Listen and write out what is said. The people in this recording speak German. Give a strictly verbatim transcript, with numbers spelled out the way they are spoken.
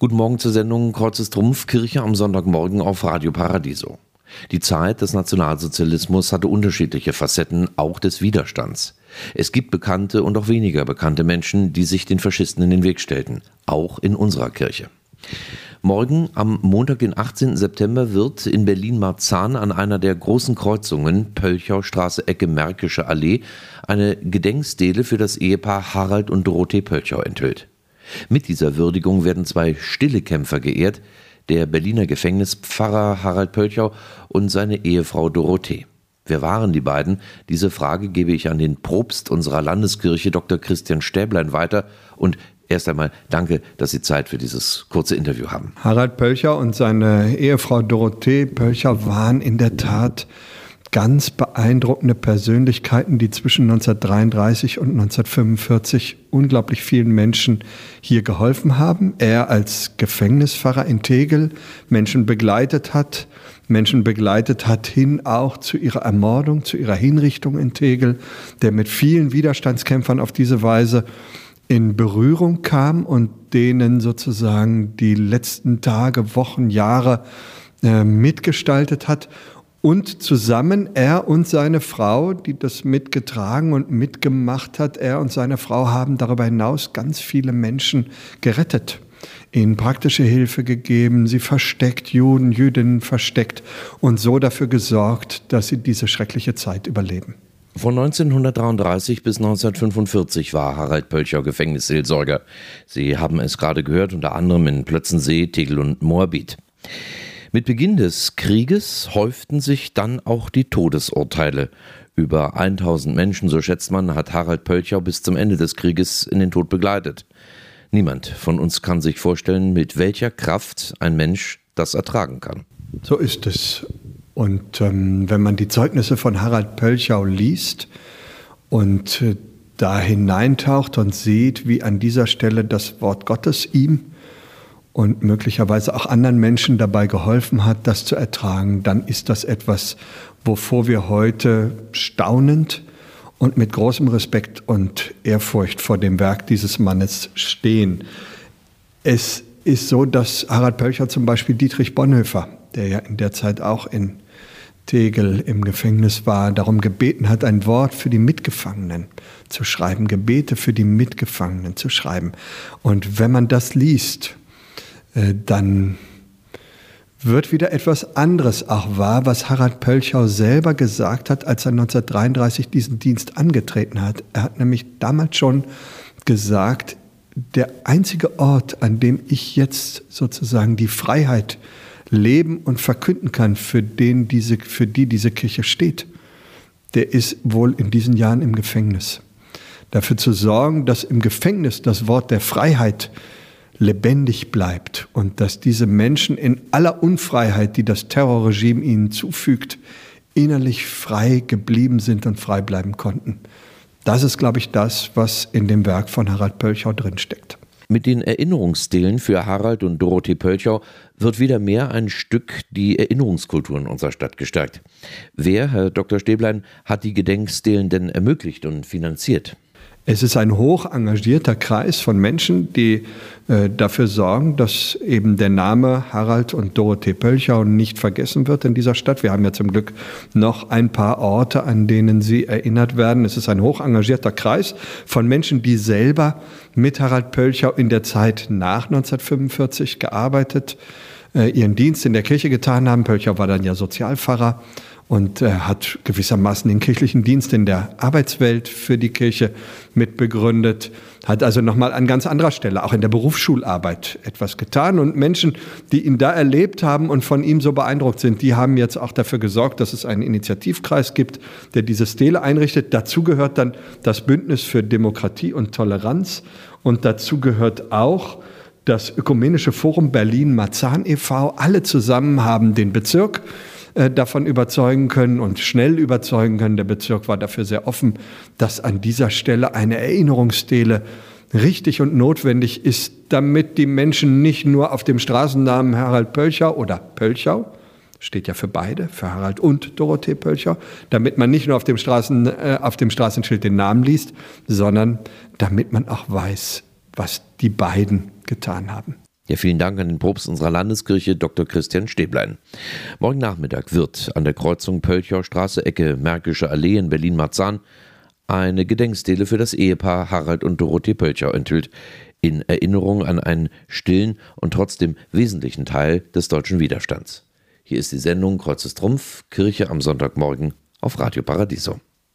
Guten Morgen zur Sendung Kreuzestrumpf Kirche am Sonntagmorgen auf Radio Paradiso. Die Zeit des Nationalsozialismus hatte unterschiedliche Facetten, auch des Widerstands. Es gibt bekannte und auch weniger bekannte Menschen, die sich den Faschisten in den Weg stellten, auch in unserer Kirche. Morgen, am Montag, den achtzehnten September, wird in Berlin-Marzahn an einer der großen Kreuzungen, Pölchaustraße, Ecke Märkische Allee, eine Gedenkstele für das Ehepaar Harald und Dorothee Pölchau enthüllt. Mit dieser Würdigung werden zwei stille Kämpfer geehrt, der Berliner Gefängnispfarrer Harald Pölchau und seine Ehefrau Dorothee. Wer waren die beiden? Diese Frage gebe ich an den Propst unserer Landeskirche, Doktor Christian Stäblein, weiter. Und erst einmal danke, dass Sie Zeit für dieses kurze Interview haben. Harald Pölchau und seine Ehefrau Dorothee Pölchau waren in der Tat ganz beeindruckende Persönlichkeiten, die zwischen neunzehnhundertdreiunddreißig und neunzehnhundertfünfundvierzig unglaublich vielen Menschen hier geholfen haben. Er als Gefängnispfarrer in Tegel Menschen begleitet hat, Menschen begleitet hat hin auch zu ihrer Ermordung, zu ihrer Hinrichtung in Tegel, der mit vielen Widerstandskämpfern auf diese Weise in Berührung kam und denen sozusagen die letzten Tage, Wochen, Jahre äh, mitgestaltet hat. Und zusammen, er und seine Frau, die das mitgetragen und mitgemacht hat, er und seine Frau haben darüber hinaus ganz viele Menschen gerettet, ihnen praktische Hilfe gegeben, sie versteckt, Juden, Jüdinnen versteckt und so dafür gesorgt, dass sie diese schreckliche Zeit überleben. Von neunzehnhundertdreiunddreißig bis neunzehnhundertfünfundvierzig war Harald Pölchau Gefängnisseelsorger. Sie haben es gerade gehört, unter anderem in Plötzensee, Tegel und Moabit. Mit Beginn des Krieges häuften sich dann auch die Todesurteile. Über tausend Menschen, so schätzt man, hat Harald Pölchau bis zum Ende des Krieges in den Tod begleitet. Niemand von uns kann sich vorstellen, mit welcher Kraft ein Mensch das ertragen kann. So ist es. Und ähm, wenn man die Zeugnisse von Harald Pölchau liest und äh, da hineintaucht und sieht, wie an dieser Stelle das Wort Gottes ihm und möglicherweise auch anderen Menschen dabei geholfen hat, das zu ertragen, dann ist das etwas, wovor wir heute staunend und mit großem Respekt und Ehrfurcht vor dem Werk dieses Mannes stehen. Es ist so, dass Harald Pölchau zum Beispiel Dietrich Bonhoeffer, der ja in der Zeit auch in Tegel im Gefängnis war, darum gebeten hat, ein Wort für die Mitgefangenen zu schreiben, Gebete für die Mitgefangenen zu schreiben. Und wenn man das liest, dann wird wieder etwas anderes auch wahr, was Harald Pölchau selber gesagt hat, als er neunzehnhundertdreiunddreißig diesen Dienst angetreten hat. Er hat nämlich damals schon gesagt, der einzige Ort, an dem ich jetzt sozusagen die Freiheit leben und verkünden kann, für den diese, für die diese Kirche steht, der ist wohl in diesen Jahren im Gefängnis. Dafür zu sorgen, dass im Gefängnis das Wort der Freiheit lebendig bleibt und dass diese Menschen in aller Unfreiheit, die das Terrorregime ihnen zufügt, innerlich frei geblieben sind und frei bleiben konnten. Das ist, glaube ich, das, was in dem Werk von Harald Pölchau drinsteckt. Mit den Erinnerungsstelen für Harald und Dorothee Pölchau wird wieder mehr ein Stück die Erinnerungskultur in unserer Stadt gestärkt. Wer, Herr Doktor Stäblein, hat die Gedenkstelen denn ermöglicht und finanziert? Es ist ein hoch engagierter Kreis von Menschen, die äh, dafür sorgen, dass eben der Name Harald und Dorothee Pölchau nicht vergessen wird in dieser Stadt. Wir haben ja zum Glück noch ein paar Orte, an denen sie erinnert werden. Es ist ein hoch engagierter Kreis von Menschen, die selber mit Harald Pölchau in der Zeit nach neunzehnhundertfünfundvierzig gearbeitet, äh, ihren Dienst in der Kirche getan haben. Pölchau war dann ja Sozialpfarrer und äh, hat gewissermaßen den kirchlichen Dienst in der Arbeitswelt für die Kirche mitbegründet, hat also nochmal an ganz anderer Stelle, auch in der Berufsschularbeit, etwas getan. Und Menschen, die ihn da erlebt haben und von ihm so beeindruckt sind, die haben jetzt auch dafür gesorgt, dass es einen Initiativkreis gibt, der diese Stele einrichtet. Dazu gehört dann das Bündnis für Demokratie und Toleranz und dazu gehört auch das Ökumenische Forum Berlin-Marzahn e V Alle zusammen haben den Bezirk davon überzeugen können und schnell überzeugen können. Der Bezirk war dafür sehr offen, dass an dieser Stelle eine Erinnerungsstele richtig und notwendig ist, damit die Menschen nicht nur auf dem Straßennamen Harald Pölchau oder Pölchau, steht ja für beide, für Harald und Dorothee Pölchau, damit man nicht nur auf dem, Straßen, äh, auf dem Straßenschild den Namen liest, sondern damit man auch weiß, was die beiden getan haben. Ja, vielen Dank an den Propst unserer Landeskirche, Doktor Christian Stäblein. Morgen Nachmittag wird an der Kreuzung Pölchaustraße, Ecke Märkische Allee in Berlin-Marzahn eine Gedenkstele für das Ehepaar Harald und Dorothee Pölchau enthüllt, in Erinnerung an einen stillen und trotzdem wesentlichen Teil des deutschen Widerstands. Hier ist die Sendung Kreuzes Trumpf, Kirche am Sonntagmorgen auf Radio Paradiso.